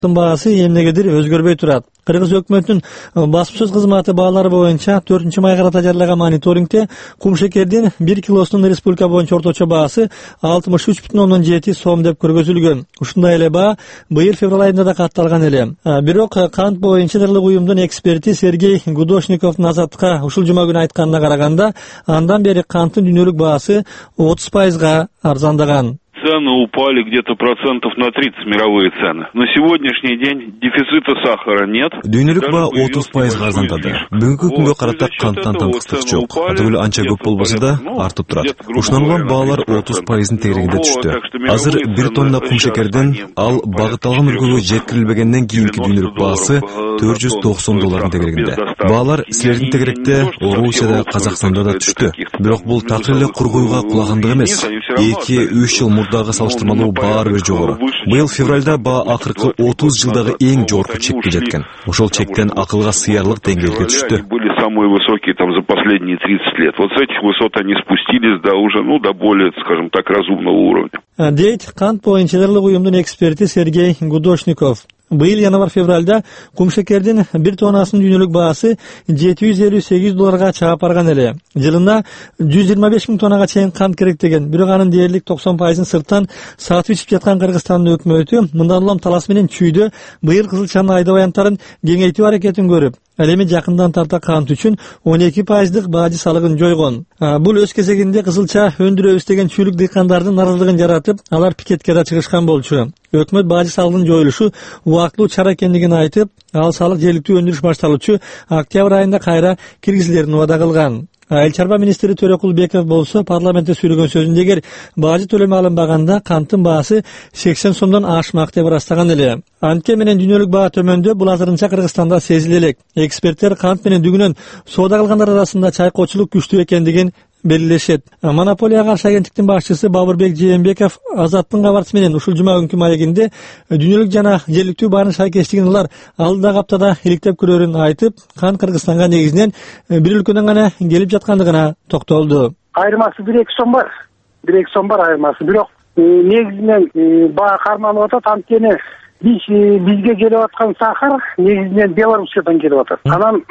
Baası emnegedir özgөрбөй турат. Кыргыз өкмөтүнүн баспасөз кызматы баалары боюнча 4-май карата жарылаган мониторингде кум шекердин 1 килосунун республика боюнча орточо баасы 63,7 сом деп көргөзүлгөн. Ушундай эле баа быйыл февраль айында да катталган эле. Бирок кант боюнча Дырлык уюмдун эксперти Сергей Гудошниковдун Азаттыкка ушул жума күнү айтканына караганда, андан бери канттын дүйнөлүк баасы 30% арзандаган. Цены упали где-то процентов на 30, мировые цены. На сегодняшний день дефицита сахара нет. Дүйнөлүк баа 30% арзандады. Бүгүнкү күнгө карата канттан таңкыстык жок. Атөгүл анча көп болбосо да артып турат. Ушунан улам баалар 30%-ын тегерегинде түштү. Азыр 1 тонна кум шекерден ал багытталган өлкөгө жеткирилбегенден кийинки дүйнөлүк баасы $490 тегерегинде. Баалар силердин тегеректе Орусияда, Казакстанда да түштү. Бирок бул такыр эле кургуйга кулагандык эмес. 2-3 жыл мурдагы салыштырмалуу баары бир жогору. Быйыл февралда баа акыркы 30 жылдагы эң жогорку чекке жеткен. Ошол чектен акылга сыярлык деңгээлге түштү. Были самые высокие там за последние 30 лет. Вот с этих высот они спустились до уже, до более, скажем так, разумного уровня. Дейт кант боюнча Дырлык уюмдун эксперти Сергей Гудошников. Быйыл январь-февралда кум шекердин 1 тоннасынын дүйнөлүк баасы $758 чыгып барган эле. Жылына 125 000 тоннага чейин кант керек деген. Бирок анын дээрлик 90%ын сырттан сатып ичип жаткан Кыргызстандын өкмөтү мындан улам талас менен чүйдө быйыл кызылчанын айдап аянттарын кеңейтүү аракетин көрүп, эми жакындан тарта кант үчүн 12%дык бажы салыгын жойгон. Бул өз кезегинде кызылча өндүрөбүз деген чүйлүк дыйкандардын наразылыгын жаратып, алар пикетке да чыгышкан болчу. Өкмөт бажы салыгынын жоюлушу убактылуу чара экендигин айтып, ал салык жергиликтүү өндүрүш башталуучу октябрь айында кайра киргизилерин убада кылган. Айыл чарба министри Төрөкул Беков болсо парламентте сүйлөгөн сөзүндө эгер бажы төлөмү алынбаганда канттын баасы 80 сомдон ашмак деп ырастаган эле. Анткени менен дүйнөлүк баа төмөндө бул азырынча Кыргызстанда сезиле элек. Эксперттер кант менен дүгүнөн соода кылгандар арасында чайкоочулук күчтүү экендигин белгилешет. Монополияга каршы агенттиктин башчысы Бабырбек Жээнбеков Азаттын кабарчысы менен ушул жума күнкү маегинде дүйнөлүк жана жергиликтүү баанын шайкештигин алар алдыдагы аптада иликтеп көрөрүн айтып, кант Кыргызстанга негизинен бир өлкөдөн гана келип жаткандыгына токтолду. Айырмасы 1-2 сом бар. 1-2 сом бар айырмасы. Бирок негизинен баа кармалып атат, анткени бизге келип аткан сахар негизинен Беларусиядан келип атат. Анан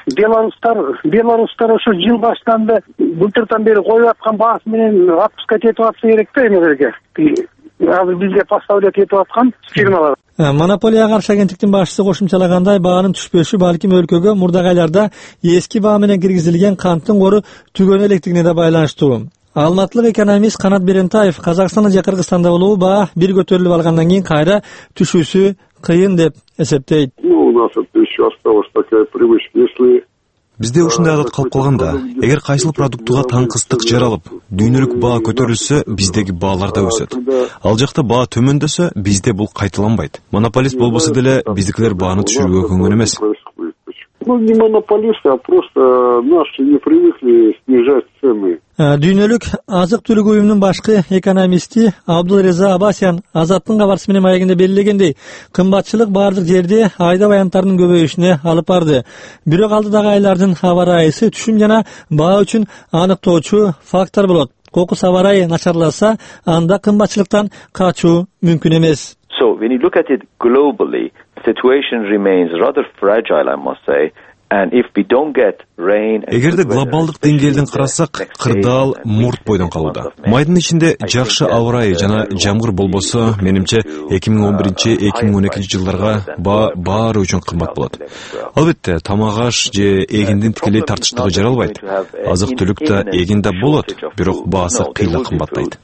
беларустар ошо жыл башынан былтырдан бери коюп аткан баасы менен отпускать этип атса керек да эмелерге. Азыр бизге поставлять этип аткан фирмалар. Монополияга каршы агенттиктин башчысы кошумчалагандай, баанын түшпөшү балким өлкөгө мурдагы айларда эски баа менен киргизилген канттын кору түгөнү электигине да байланыштуу. Алматылык экономист Канат Берентаев Казакстанда же Кыргызстанда болуу баа бир көтөрүлүп алгандан кийин кайра түшүүсү кыйын деп эсептейт. У нас это еще осталась такая привычка, если Бизде ушундай адат калып калганда, эгер кайсыл продуктуга таңкыстык жаралып, дүйнөлүк баа көтөрүлсө, биздеги баалар да өсөт. Ал жакта баа төмөндөсө, бизде бул кайталанбайт. Монополист болбосо деле биздикилер бааны түшүрүүгө көңгөн эмес. Не монополисты, а просто наши не привыкли снижать цены. Дүйнөлүк азык-түлүк уюмунун башкы экономисти Абдулреза Абасян Азаттын кабарчысы менен маегинде белгилегендей, кымбатчылык бардык жерде айдап аянттарынын көбөйүшүнө алып барды. Бирок алдыдагы айлардын аба ырайысы түшүм жана баа үчүн аныктоочу фактор болот. Кокус аба ырайы начарласа, анда кымбатчылыктан качуу мүмкүн эмес. So when you look at it globally, the situation remains rather fragile, I must say. And if we don't get rain, эгерде глобалдык деңгээлден карасак, кырдаал мурт бойдон калууда. Майдын ичинде жакшы аба ырайы жана жамгыр болбосо, менимче 2011-2012 жылдарга баары үчүн кымбат болот. Албетте, тамак аш же эгиндин тикелей тартыштыгы жаралбайт. Азык-түлүк да эгин да болот, бирок баасы кыйла кымбаттайт.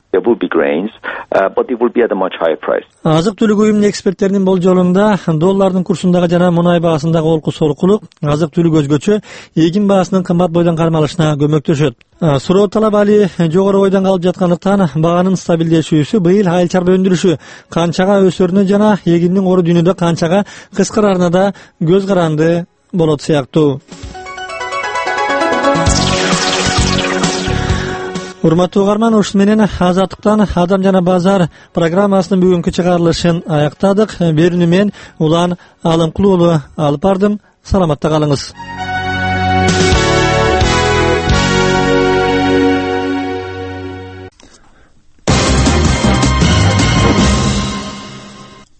Азык-түлүк уюмунун эксперттеринин болжолунда доллардын курсундагы жана мунай баасындагы олку-солкулук азык-түлүк өзгөчө эгин баасынын кымбат бойдон кармалышына көмөктөшөт. Суроо талап али жогору бойдон калып жаткандыктан баанын стабилдешүүсү быйыл айыл чарба өндүрүшү канчага өсөрүнө жана эгиндин ору дүйнөдө канчага кыскарарына да көз каранды болот сыяктуу. Урматтуу угарман, ушун менен Азаттыктан Адам жана базар программасынын бүгүнкү чыгарылышын аяктадык. Берүүнү мен Улан Алымкулуу уулу алып бардым. Саламатта калыңыз.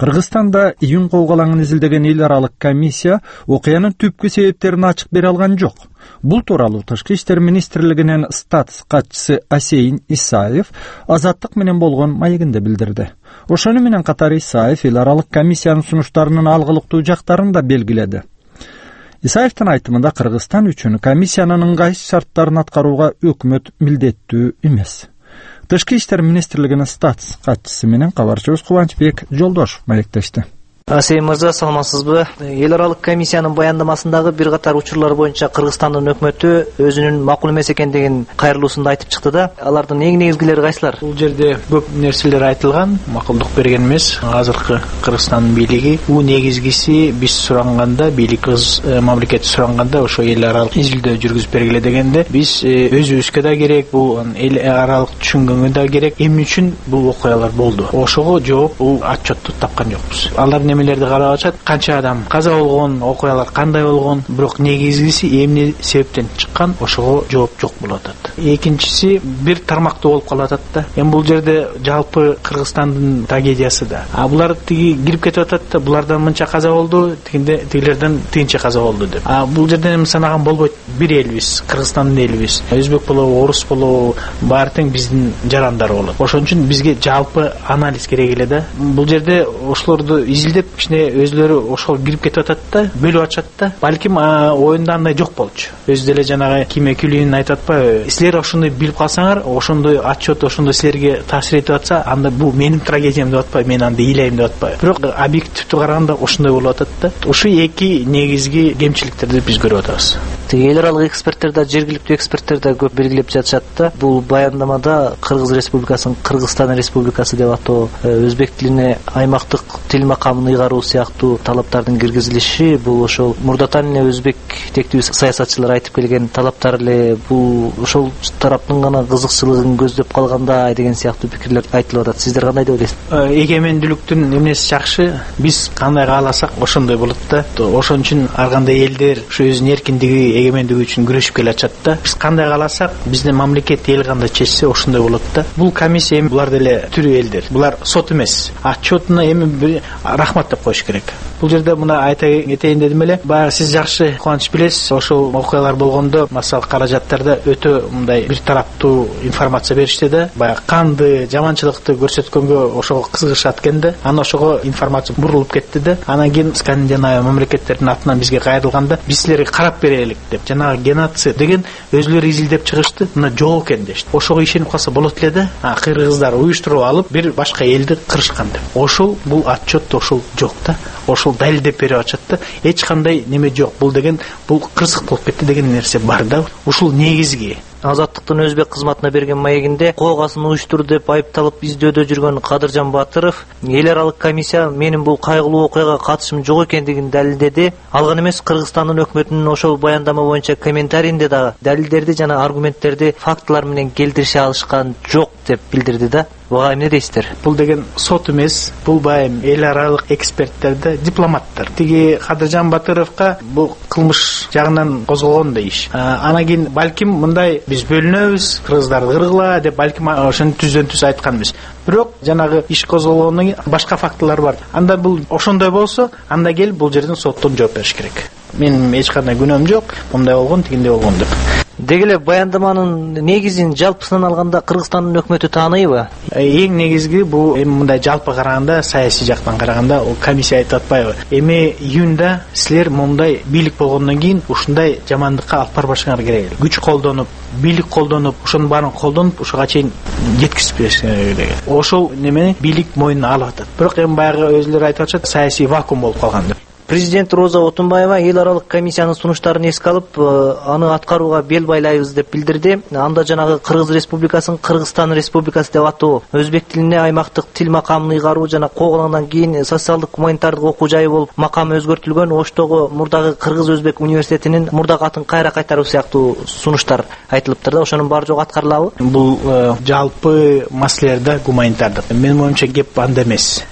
Кыргызстанда июнь коогалаңын изилдеген эл аралык комиссия окуянын түпкү себептерин ачык бере алган жок. Бул тууралуу Тышкы иштер министрлигинин статс катчысы Асейин Исаев Азаттык менен болгон маегинде билдирди. Ошону менен катар Исаев эл аралык комиссиянын сунуштарынын алгылыктуу жактарын да белгиледи. Исаевдин айтымында Кыргызстан үчүн комиссиянын ыңгайсыз шарттарын аткарууга өкмөт милдеттүү эмес. Тышкы иштер министрлигинин статс катчысы менен кабарчыбыз Кубанычбек Жолдошов маектешти. Асей мырза, саламатсызбы? Эл аралык комиссиянын баяндамасындагы бир катар учурлар боюнча Кыргызстандын өкмөтү өзүнүн макул эмес экендигин кайрылуусунда айтып чыкты да. Алардын эң негизгилери кайсылар? Бул жерде көп нерселер айтылган, макулдук берген эмес. Азыркы Кыргызстандын бийлиги бул негизгиси биз суранганда, бийлик кыз мамлекети суранганда ошо эл аралык изилдөө жүргүзүп бергиле дегенде, биз өзүбүзгө да керек, бул эл аралык түшүнгөнгө да керек, эмне үчүн бул окуялар болду. Ошого жооп бул отчетту тапкан жокпуз. Алар немелерди карап атышат, канча адам каза болгон, окуялар кандай болгон, бирок негизгиси эмне себептен чыккан, ошого жооп жок болуп атат. Экинчиси бир тармактуу болуп калып атат да. Эми бул жерде жалпы Кыргызстандын трагедиясы да. Булар тиги кирип кетип атат да, булардан мынча каза болду, тигилерден тыйынча каза болду деп. Бул жерден эми санаган болбойт. Бир элбиз, Кыргызстандын элбиз. Өзбек болобу, орус болобу, баары тең биздин жарандар болот. Ошон үчүн бизге жалпы анализ керек эле да. Бул жерде ошолорду изилдеп кичине өзлөрү ошол кирип кетип атат да, бөлүп атышат да. Балким оюнда андай жок болчу. Өзү деле жанагы Киме Күлүн айтып атпайбы? Силер ошондой билип калсаңар, ошондой отчет ошондой силерге таасир этип атса, анда бул менин трагедиям деп атпайбы, мен анда ыйлайм деп атпайбы. Бирок объективдүү караганда ошондой болуп атат да. Ушу эки негизги кемчиликтерди биз көрүп атабыз. Эл аралык эксперттер да, жергиликтүү эксперттер да көп белгилеп жатышат да. Бул баяндамада Кыргыз Республикасын Кыргызстан Республикасы деп атоо, өзбек тилине аймактык тил макамын ыйгаруу сыяктуу талаптардын киргизилиши, бул ошол мурдатан эле өзбек тектүү саясатчылар айтып келген талаптар эле, бул ошол тараптын гана кызыкчылыгын көздөп калганда деген сыяктуу пикирлер айтылып атат. Сиздер кандай деп ойлойсуздар? Эгемендүүлүктүн эмнеси жакшы, биз кандай кааласак ошондой болот да. Ошон үчүн ар кандай элдер ушу өзүнүн эркиндиги, эгемендүүлүгү үчүн күрөшүп келе атышат да. Биз кандай кааласак, биздин мамлекет эл кандай чечсе ошондой болот да. Бул комиссия эми булар деле түрү элдер. Булар сот эмес. Отчетуна эми рахмат деп коюш керек. Бул жерде мына айта кетейин дедим эле. Баягы сиз жакшы Кубаныч билесиз, ошол окуялар болгондо массалык каражаттарда өтө мындай бир тараптуу информация беришти да. Баягы канды, жаманчылыкты көрсөткөнгө ошого кызыгышат экен да. Анан ошого информация бурулуп кетти да. Анан кийин Скандинавия мамлекеттердин атынан бизге кайрылганда, биз силерге карап берелик деп, жанагы геноцид деген өзлөрү изилдеп чыгышты, мына жок экен дешти. Ошого ишенип калса болот эле да. Кыргыздар уюштуруп алып бир башка элди кырышкан деп. Ошол бул отчет ошол жок да. Ошол далилдеп берип атышат да. Эч кандай неме жок. Бул деген бул кырсык болуп кетти деген нерсе бар да. Ушул негизги. Азаттыктын өзбек кызматына берген маегинде коогасын уюштурду деп айыпталып издөөдө жүргөн Кадыржан Батыров эл аралык комиссия менин бул кайгылуу окуяга катышым жок экендигин далилдеди. Ал гана эмес, Кыргызстандын өкмөтүнүн ошол баяндама боюнча комментарийинде да далилдерди жана аргументтерди фактылар менен келтирише алышкан жок деп билдирди да. Буга эмне дейсиздер? Бул деген сот эмес, бул байым эл аралык эксперттерди, дипломаттар. Тиги Кадыржан Батыровго бул кылмыш жагынан козголгон да иш. Анан кийин балким мындай биз бөлүнөбүз, кыргыздарды кыргыла деп балким ошону түздөн-түз айтканбыз. Бирок жанагы иш козголгондон кийин башка фактылар бар. Анда бул ошондой болсо, анда келип бул жерден соттон жооп бериш керек. Менин эч кандай күнөөм жок, мындай болгон, тигиндей болгон деп. Деги эле баяндаманын негизин жалпысынан алганда Кыргызстандын өкмөтү тааныйбы? Эң негизги бул эми мындай жалпы караганда, саясий жактан караганда, ол комиссия айтып атпайбы? Эми июнда силер мындай бийлик болгондон кийин ушундай жамандыкка алып барбашыңар керек. Күч колдонуп, бийлик колдонуп, ошонун баарын колдонуп, ушуга чейин жеткизип беришиңер керек. Ошол немени бийлик мойнуна алып атат. Бирок эми баягы өзүлөрү айтып атышат, саясий вакуум болуп калган деп. Президент Роза Отунбаева эл аралык комиссиянын сунуштарын эске алып, аны аткарууга бел байлайбыз деп билдирди. Анда жанагы Кыргыз Республикасын Кыргызстан Республикасы деп атоо, өзбек тилине аймактык тил макамын ыйгаруу жана коогалаңдан кийин социалдык гуманитардык окуу жайы болуп макам өзгөртүлгөн, оштогу мурдагы Кыргыз-Өзбек университетинин мурдагы атын кайра кайтаруу сыяктуу сунуштар айтылыптыр да. Ошонун баары жок аткарылабы? Бул жалпы маселелерде гуманитардык. Менин оюмча кеп анда эмес. Кеп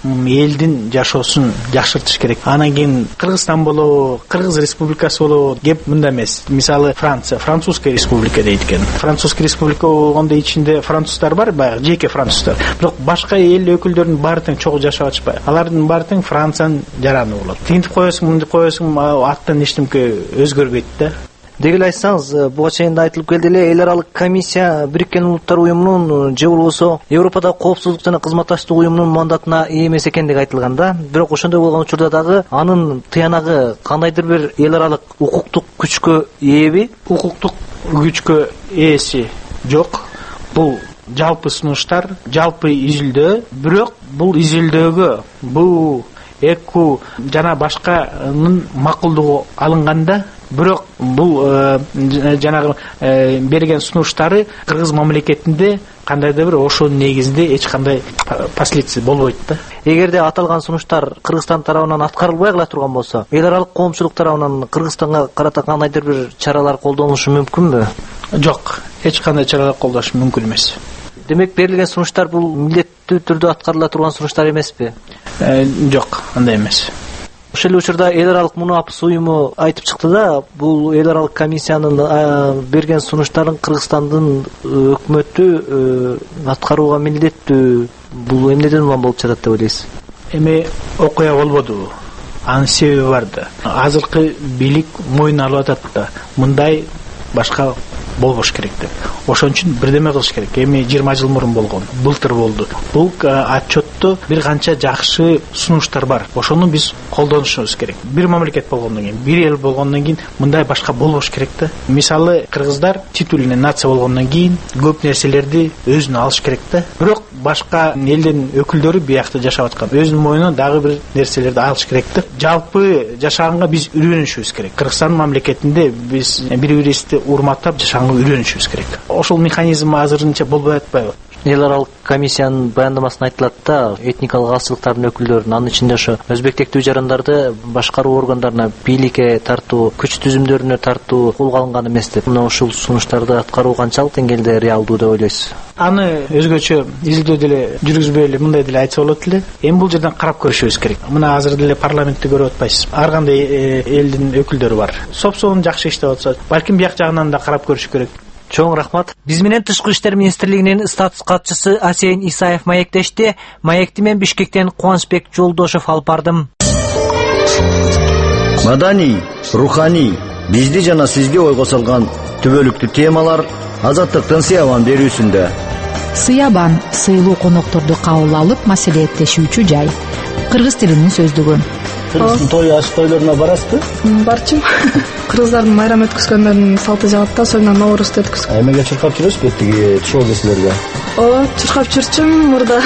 элдин жашоосун жакшыртыш керек. Анан кийин Кыргызстан болобу, Кыргыз Республикасы болобу, кеп мында эмес. Мисалы Франция, Французская республика дейт экен. Французская республика болгондо ичинде француздар бар, баягы жеке француздар. Бирок башка эл өкүлдөрүнүн баары тең чогуу жашап атышпайбы. Алардын баары тең Франциянын жараны болот. Тинтип коесуң, мынтип коесуң, аттан эчтемке өзгөрбөйт да. Деги эле айтсаңыз, буга чейин да айтылып келди эле, эл аралык комиссия Бириккен Улуттар уюмунун же болбосо Европадагы коопсуздук жана кызматташтык уюмунун мандатына ээ эмес экендиги айтылган да. Бирок ошондой болгон учурда дагы анын тыянагы кандайдыр бир эл аралык укуктук күчкө ээби? Укуктук күчкө ээси жок. Бул жалпы сунуштар, жалпы изилдөө, бирок бул изилдөөгө бул ЭКУ жана башканын макулдугу алынганда, бирок бул жанагы берген сунуштары Кыргыз мамлекетинде кандайдыр бир ошонун негизинде эч кандай последствий болбойт да. Эгерде аталган сунуштар Кыргызстан тарабынан аткарылбай кала турган болсо, эл аралык коомчулук тарабынан Кыргызстанга карата кандайдыр бир чаралар колдонулушу мүмкүнбү? Жок, эч кандай чаралар колдош мүмкүн эмес. Демек берилген сунуштар бул милдеттүү түрдө аткарыла турган сунуштар эмеспи? Жок, андай эмес. Ошол эле учурда эл аралык мунапыс уюму айтып чыкты да, бул эл аралык комиссиянын берген сунуштарын Кыргызстандын өкмөтү аткарууга милдеттүү. Бул эмнеден улам болуп жатат деп ойлойсуз? Эми окуя болбоду. Анын себеби бар да. Азыркы бийлик мойнуна алып атат да. Мындай башка болбош керек деп. Ошон үчүн бирдеме кылыш керек. Эми 20 жыл мурун болгон, былтыр болду. Бул отчетто бир канча жакшы сунуштар бар. Ошону биз колдонушубуз керек. Бир мамлекет болгондон кийин, бир эл болгондон кийин мындай башка болбош керек да. Мисалы кыргыздар титульный нация болгондон кийин көп нерселерди өзүнө алыш керек да. Бирок башка элдин өкүлдөрү биякта жашап аткан. Өзүнүн мойнуна дагы бир нерселерди алыш керек да. Жалпы жашаганга биз үйрөнүшүбүз керек. Кыргызстан мамлекетинде биз бири-бирибизди урматтап жашаганга үйрөнүшүбүз керек. Ошол механизм азырынча болбой атпайбы? Эл аралык комиссиянын баяндамасында айтылат да, этникалык азчылыктардын өкүлдөрүн, анын ичинде ошо өзбектектүү жарандарды башкаруу органдарына, бийликке тартуу, күч түзүмдөрүнө тартуу колго алынган эмес деп. Мына ушул сунуштарды аткаруу канчалык деңгээлде реалдуу деп ойлойсуз? Аны өзгөчө изилдөө деле жүргүзбөй эле мындай деле айтса болот эле. Эми бул жерден карап көрүшүбүз керек. Мына азыр деле парламентти көрүп атпайсыз. Ар кандай элдин өкүлдөрү бар. Сопсоон жакшы иштеп атса, балким бияк жагынан да карап көрүш керек. Чоң рахмат. Биз менен Тышкы иштер министрлигинин статус катчысы Асейин Исаев маектешти. Маекти мен Бишкектен Кубанычбек Жолдошов алып бардым. Маданий, руханий, бизди жана сизди ойго салган түбөлүктүү темалар Азаттыктын Сыябан берүүсүндө. Сыябан сыйлуу конокторду кабыл алып маселелеттешүүчү жай. Кыргыз тилинин сөздүгү. Кыргыздын той аш тойлоруна барасызбы? Барчым. Кыргыздардын майрам өткөзгөндөрүнүн салты жагат да, ошондон Ноорузду өткөзөт. Эмеге чуркап жүрөсүзбү тиги шоу кесилерге? Чуркап жүрчүм мурда.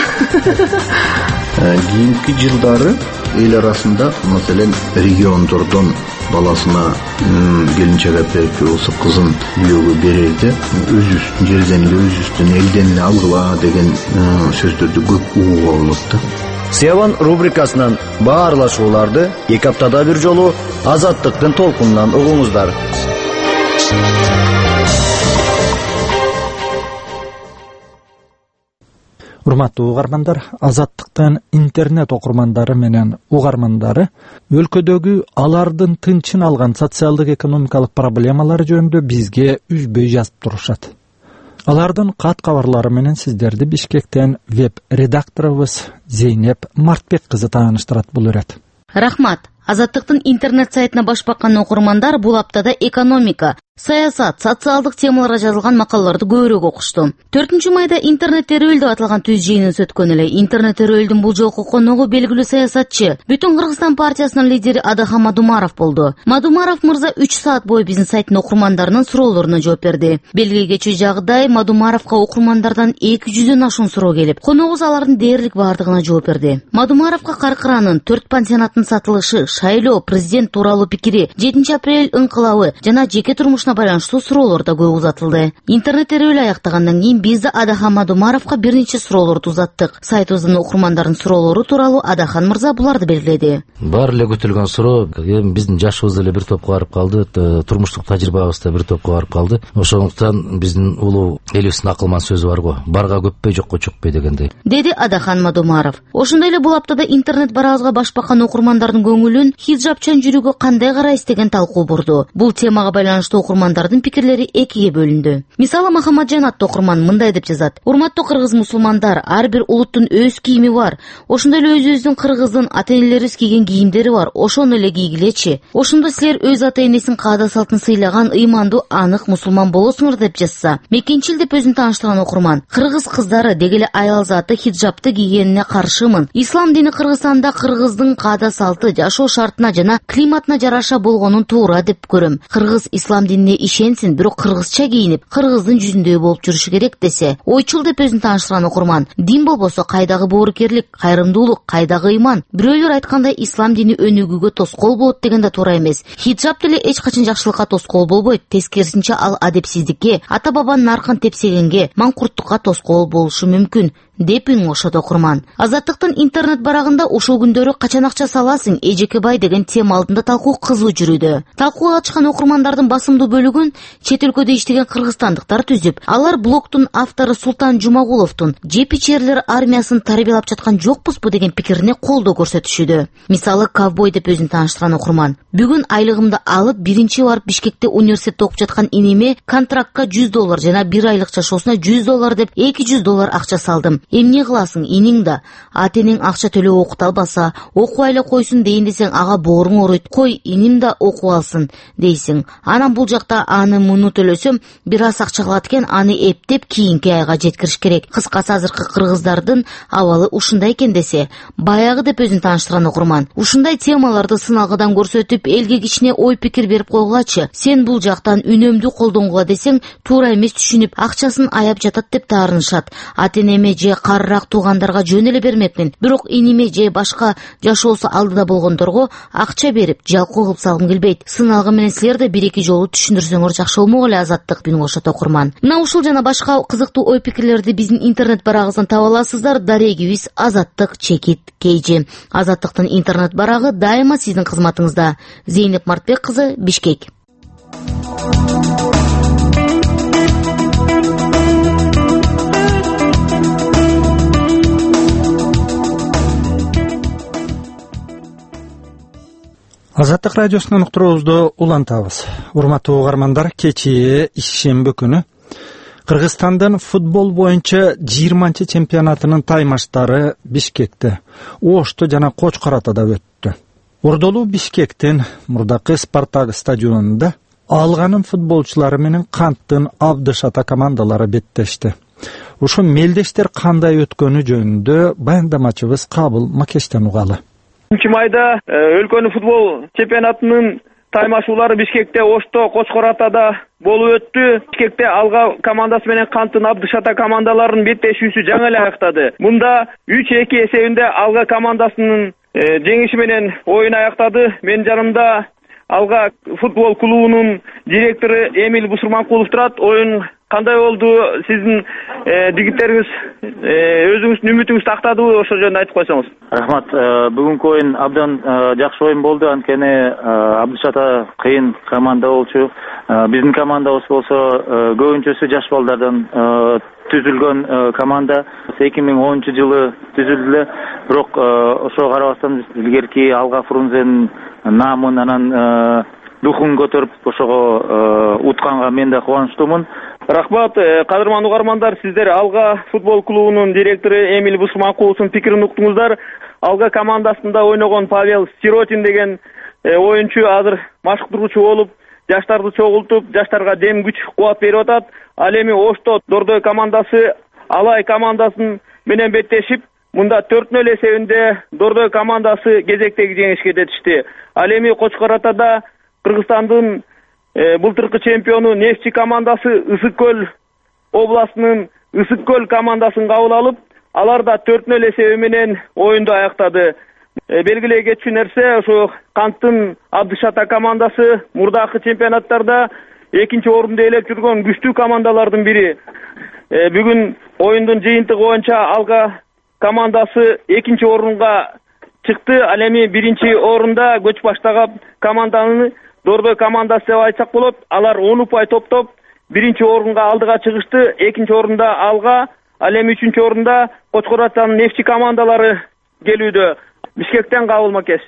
Кийинки жылдары эл арасында, маселен, региондордон баласына келинчек берүүчү болсо кызын күйөөгө берерде өзүбүздүн жерден эле, өзүбүздүн элден эле алгыла деген сөздөрдү көп угууга болот да. Сыябан рубрикасынан баарлашууларды 2 аптада бир жолу Азаттыктын толкунунан угуңуздар. Урматтуу угармандар, Азаттыктын интернет окурмандары менен угармандары өлкөдөгү алардын тынчын алган социалдык экономикалык проблемалары жөнүндө бизге үзбөй жазып турушат. Алардын кат кабарлары менен сиздерди Бишкектен веб-редакторубуз Зейнеп Мартбек кызы тааныштырат бул ирет. Рахмат. Азаттыктын интернет сайтына баш баккан окурмандар бул аптада экономика, саясат, социалдык темаларга жазылган макалаларды көбүрөөк окушту. 4-майда интернет терөөл деп аталган түз жыйынын өткөн эле. Интернет терөөлдүн бул жолку коногу белгилүү саясатчы, Бүтүн Кыргызстан партиясынын лидери Адахан Мадумаров болду. Мадумаров мырза 3 саат бою биздин сайттын окурмандарынын суроолоруна жооп берди. Белгилей кетчү жагдай, Мадумаровго окурмандардан 200дөн ашуун суроо келип, коногубуз алардын дээрлик баардыгына жооп берди. Мадумаровго Каркыранын 4 пансионаттын сатылышы, шайлоо, президент тууралуу пикири, 7 апрель ыңкылабы жана жеке турмушуна талашына байланыштуу суроолор да көп узатылды. Интернет терөөлү аяктагандан кийин биз да Адахан Мадумаровго бир нече суроолорду узаттык. Сайтыбыздын окурмандардын суроолору тууралуу Адахан мырза буларды белгиледи. Баары эле күтүлгөн суроо биздин жашыбыз эле бир топко барып калды, турмуштук тажрыйбабыз да бир топко барып калды. Ошондуктан биздин улуу элибиздин акылман сөзү бар го, барга көппөй жокко чөкпөй дегендей. Деди Адахан Мадумаров. Ошондой эле бул аптада интернет барабызга баш баккан окурмандардын көңүлүн хиджабчан жүрүүгө кандай карайсыз деген талкуу бурду. Бул темага байланыштуу окурмандардын пикирлери экиге бөлүндү. Мисалы Махамаджан аттуу окурман мындай деп жазат: урматтуу кыргыз мусулмандар, ар бир улуттун өз кийими бар. Ошондой эле өзүбүздүн кыргыздын ата-энелерибиз кийген кийимдери бар. Ошону эле кийгилечи. Ошондо силер өз ата-энесин каада салтын сыйлаган ыймандуу анык мусулман болосуңар деп жазса. Мекенчил деп өзүн тааныштырган окурман: кыргыз кыздары дегеле аял заты хиджабты кийгенине каршымын. Ислам дини Кыргызстанда кыргыздын каада салты, жашоо шартына жана климатына жараша болгонун туура деп көрөм. Кыргыз ислам динине ишенсин, бирок кыргызча кийинип, кыргыздын жүзүндөй болуп жүрүшү керек десе. Ойчул деп өзүн тааныштырган окурман: дин болбосо кайдагы боорукерлик, кайрымдуулук, кайдагы ыйман? Бирөөлөр айткандай ислам дини өнүгүүгө тоскоол болот деген да туура эмес. Хиджаб деле эч качан жакшылыкка тоскоол болбойт. Тескерисинче ал адепсиздикке, ата бабанын наркын тепсегенге, маңкурттукка тоскоол болушу мүмкүн деп үн кошот окурман. Азаттыктын интернет барагында ушул күндөрү качан акча саласың, эжеке бай деген тема алдында талкуу кызуу жүрүүдө. Талкууга катышкан окурмандардын басымдуу бөлүгүн чет өлкөдө иштеген кыргызстандыктар түзүп, алар блогтун автору Султан Жумагуловдун жепичерлер армиясын тарбиялап жаткан жокпузбу деген пикирине колдоо көрсөтүшүүдө. Мисалы ковбой деп өзүн тааныштырган окурман: бүгүн айлыгымды алып, биринчи барып Бишкекте университетте окуп жаткан инеме контрактка $100 жана бир айлык жашоосуна $100 деп $200 акча салдым. Эмне кыласың, иниң да ата-энең акча төлөп окута албаса, окубай койсун дейин десең, ага бооруң ооруйт. Кой, иним да окуп алсын дейсиң. Анан бул жакта аны муну төлөсөм, бир аз акча калат экен, аны эптеп кийинки айга жеткириш керек. Кыскасы азыркы кыргыздардын абалы ушундай экен десе. Баягы деп өзүн тааныштырган окурман: ушундай темаларды сыналгыдан көрсөтүп, элге кичине ой пикир берип койгулачы. Сен бул жактан үнөмдүү колдонгула десең, туура эмес түшүнүп, акчасын аяп жатат деп таарынышат. Ата-энеме же карыраак туугандарга жөн эле бермекмин, бирок иниме же башка жашоосу алдыда болгондорго акча берип, жалкоо кылып салгым келбейт. Сыналгы менен силер да бир-эки жолу түшүндүрсөңөр жакшы болмок эле. Азаттык үн кошот окурман. Мына ушул жана башка кызыктуу ой пикирлерди биздин интернет барагыбыздан таба аласыздар. Дарегибиз Азаттык _KG. Азаттыктын интернет барагы дайыма сиздин кызматыңызда. Зейнеп Мартбек кызы, Бишкек. Азаттык радиосунун уктуруубузду улантабыз. Урматтуу угармандар, кечээ ишемби күнү Кыргызстандын футбол боюнча 20-чы чемпионатынын таймаштары Бишкекте, Ошто жана Кочкор Атада өттү. Ордолуу Бишкектин мурдакы Спартак стадионунда алганын футболчулары менен Канттын Абдышата командалары беттешти. Ушул мелдештер кандай өткөнү жөнүндө баяндамачыбыз Кабыл Макештен угалы. 2-майда өлкөнүн футбол чемпионатынын таймашуулары Бишкекте, Ошто, Кочкор Атада болуп өттү. Бишкекте Алга командасы менен Канттын Абдышата командаларынын беттешүүсү жаңы эле аяктады. Мында 3-2 эсебинде Алга командасынын жеңиши менен оюн аяктады. Менин жанымда Алга футбол клубунун директору Эмиль Бусурманкулов турат. Оюн кандай болду? Сиздин жигиттериңиз өзүңүздүн үмүтүңүздү актадыбы? Ошол жөнүндө айтып койсоңуз. Рахмат. Бүгүнкү оюн абдан жакшы оюн болду. Анткени Абдышата кыйын команда болчу. Биздин командабыз болсо көбүнчөсү жаш балдардан түзүлгөн команда. 2010-жылы түзүлдү. Бирок ошого карабастан илгерки Алга Фрунзенин намын анан духун көтөрүп ошого утканга мен да кубанычтуумун. Рахмат, кадырман угармандар, сиздер Алга футбол клубунун директору Эмиль Бусурманкуловдун пикирин уктуңуздар. Алга командасында ойногон Павел Сиротин деген оюнчу азыр машыктыруучу болуп, жаштарды чогултуп, жаштарга дем күч кубат берип атат. Ал эми Ошто Дордой командасы Алай командасын менен беттешип, мында 4-0 эсебинде Дордой командасы кезектеги жеңишке жетишти. Ал эми Кочкор Атада Кыргызстандын былтыркы чемпиону Нефчи командасы Ысык Көл областынын Ысык Көл командасын кабыл алып, алар да 4-0 эсеби менен оюнду аяктады. Белгилей кетчү нерсе, ошо Канттын Абдышата командасы мурдакы чемпионаттарда экинчи орунду ээлеп жүргөн күчтүү командалардын бири. Бүгүн оюндун жыйынтыгы боюнча Алга командасы экинчи орунга чыкты. Ал эми биринчи орунда көч баштаган команданы Дордой командасы деп айтсак болот. Алар 10 упай топтоп биринчи орунга алдыга чыгышты. Экинчи орунда Алга, ал эми үчүнчү орунда Кочкор Атанын Нефти командалары келүүдө. Бишкектен Кабыл Макеш.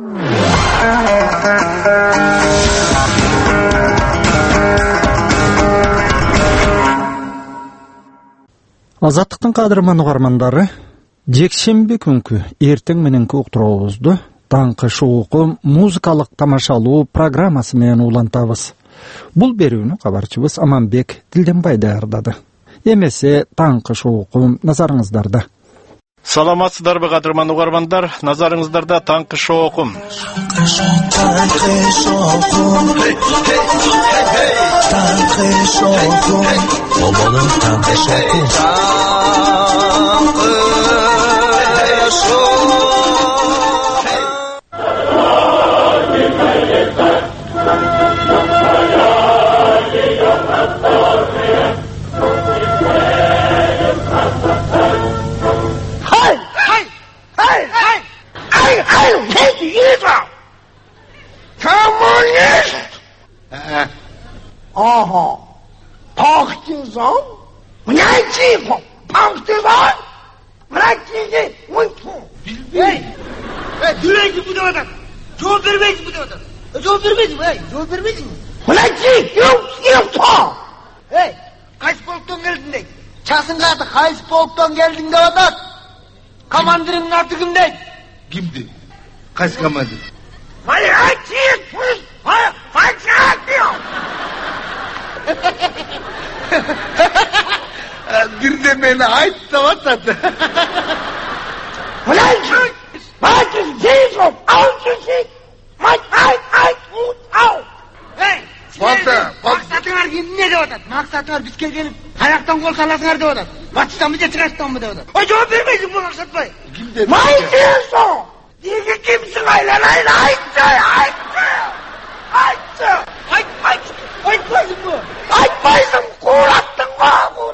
Азаттыктын кадырман угармандары, жекшемби күнкү эртең мененки уктуруубузду таңкы шоуку музыкалык тамашалуу программасы менен улантабыз. Бул берүүнү кабарчыбыз Аманбек Дилденбай даярдады. Эмесе таңкы шоуку назарыңыздарда. Саламатсыздарбы кадырман угармандар, назарыңыздарда таңкы шоуку. Aha, partizan? Мне тихо, партизан? Братья, ой, эй, дурак буду вот так, жол бермейді буду вот так, жол бермейді, Братья, юрта! Эй, қайсы полктан келдің дейді, часың қаты қайсы полктан келдің деп атады, командиріңнің аты кім дейді? Кім дейді? Қайсы командир? Братья, Birde meni ait da atladı. Ulan bakın Ceyhun alçısı. Ait al. Hey. Maksatınlar ne de odat? Maksatınlar biz gelip ayaktan kol salasınlar da odat. Maçtan mı çıkarttan mı da odat? O cevap vermeyecek bu maksat bay. May Ceyhun. Diye kimsin aylan aitçı. Aytmayın bu. Aytmayın. Kuğrattın mı?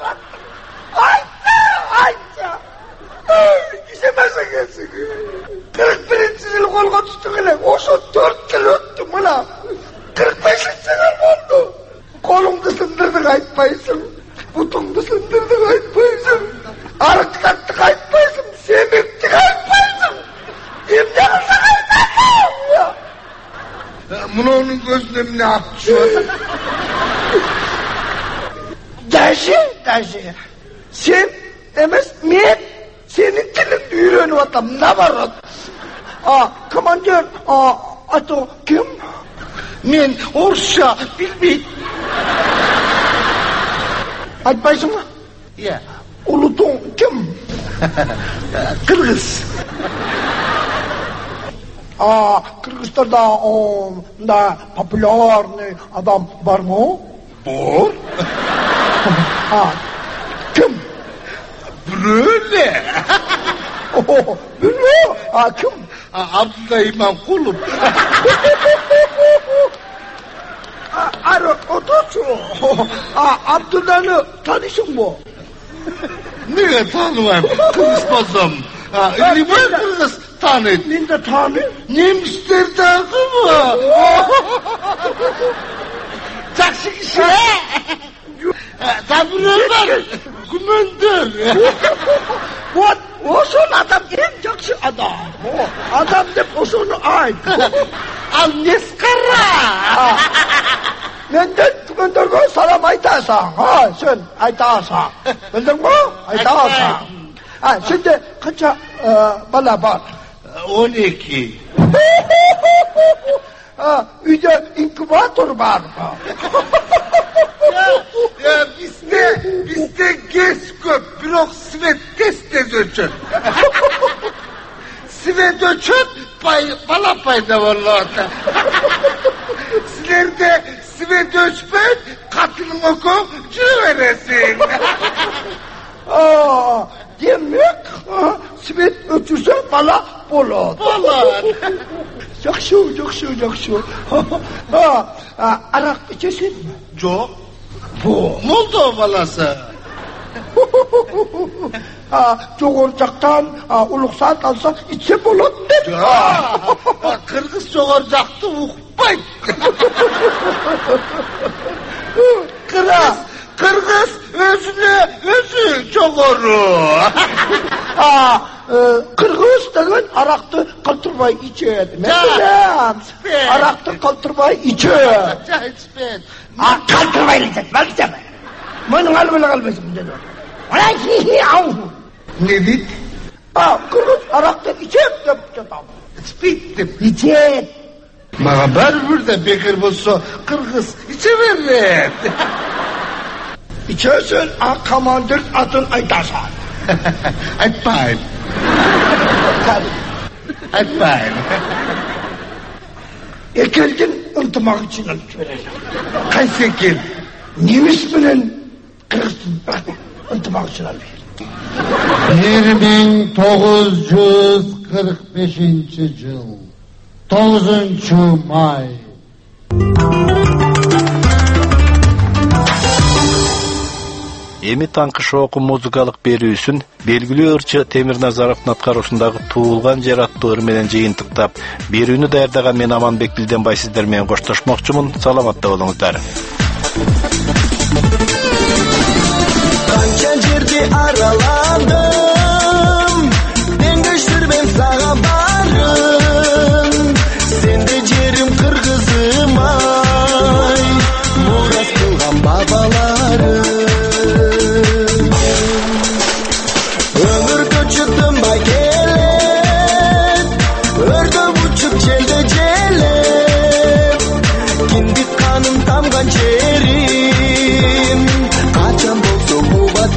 Aytça. İşemezse gelsin. 41. yıl kolga tuttuk hele. Oşo 4 yıl öttüm hala. 45. yıl oldu. Kolumda sındırdık aytmayısın. Butumda sındırdık aytmayısın. Arıklattık aytmayısın. Semektik aytmayısın. Emden ısak aytmayısın ya. Bunu onun gözlemine yapıyor. Daşı. Sen demez men senin dilin öğrenip atam ne var? Komandan ato kim? Men Orşa bilmeyim. Aytmaysın mı? Ya. Ulutun kim? Kırgız. Kırgızistar'da da popüler adam var mı? Var. Kim? Böyle. Böyle. Kim? Abdullah İmam Kulum. Otoçu. Abdullah'ı tanışın mı? Ne tanımayım? Kırgızmazım. Liman Kırgız tanı. Ben de tanı. Nemster'den mı? Taksı kişi. Tabirler. Kumandan. O son adam en jakşı adam. Adam de o sonu ait. Al neskara. Menden kumandan salam aytasan. Sen aytasan. Bildin mi? Aytasan. Şimdi kaça bala var? 12. Üde inkubator var. Ya bizde geç köp. Birok svet tez ölçün. Svet ölçün bala payda vallahi. Sizlerde svet ölçmen katılım oku veresin. Demek svet ölçürse bala bolar. Жакшы. Арак ичесизби? Жок. Молдо баласы. Жогору жактан улуксаат алса ичсе болот деп. Кыргыз жогору жакты укпайт. Кыргыз өзү жогору. Кыргыз деген аракты калтырбай ичет. Аракты калтырбай ичет. Калтырбай ичет. Балкичем. Мунун алып эле калбайсың деди. Не дейт? Кыргыз аракты ичет деп жатам. Ичпейт деп. Ичет. Мага баары да бекер болсо кыргыз иче берет. İçersen командир атын айтасың. Айтпайм. Экелдин ынтымак үчүн алып жиберелим. Кайсы экел? Немис менен кыргыздын ынтымак үчүн алып жиберелим. 1945-жыл 9-may. Эми таңкы шоку музыкалык берүүсүн белгилүү ырчы Темирназаровдун аткаруусундагы Туулган жер аттуу ыр менен жыйынтыктап, берүүнү даярдаган мен Аманбек Билденбай сиздер менен коштошмокчумун. Саламатта болуңуздар. Канча жерди араладым, деңгештирбен сага барын, сенде жерим кыргызым ай, мурас кылган бабаларым. Тынбай келет, өрдөп учуп желде желеп, киндик канын тамган жерим, качан болсо кубат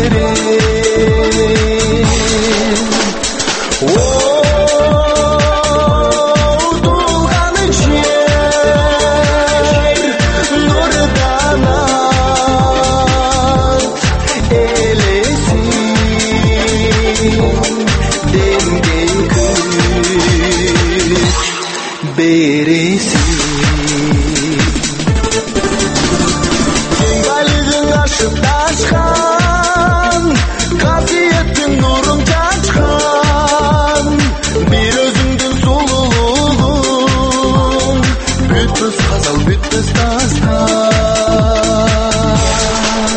берем. Туулган жер, нурдан ат, элеси демге күч бересиң. Кеңбайлыгың ашып ташкан, касиеттин нурун чачкан, бир өзүңдүн сулуулугуң, бүтпөс казал, бүтпөс дастан.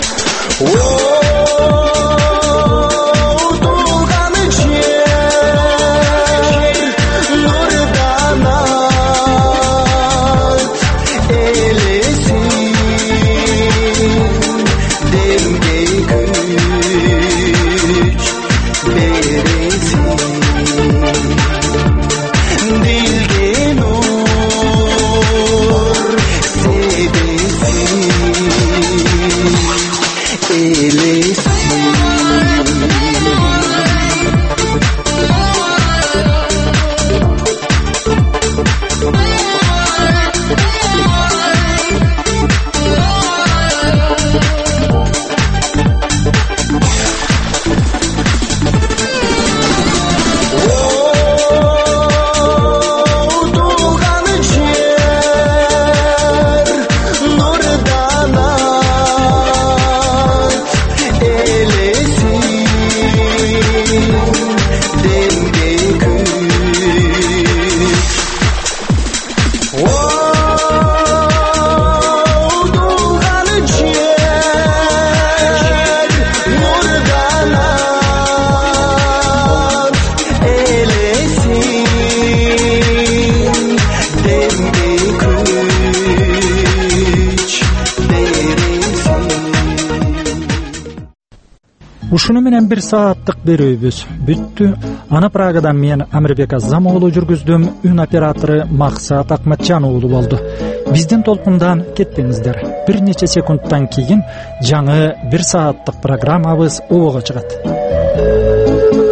Ушуну менен бир сааттык берүүбүз бүттү. Аны Прагадан мен Амирбек Азам уулу жүргүздүм. Үн оператору Максат Акматжан уулу болду. Биздин толкундан кетпеңиздер. Бир нече секундтан кийин жаңы бир сааттык программабыз обого чыгат.